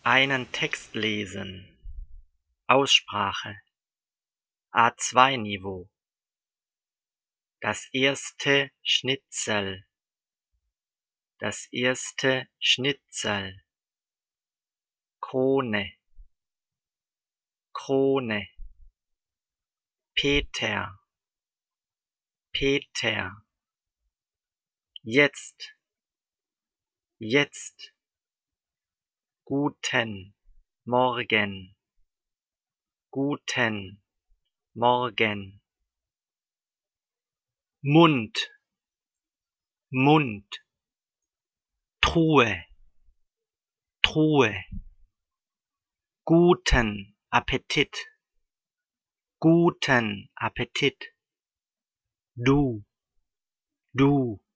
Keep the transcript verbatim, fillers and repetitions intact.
Einen Text lesen. Aussprache A zwei Niveau. Das erste Schnitzel. Das erste Schnitzel. Krone. Krone. Peter. Peter. Jetzt. Jetzt. Guten Morgen. Guten Morgen. Mund. Mund. Truhe. Truhe. Guten Appetit. Guten Appetit. Du. Du.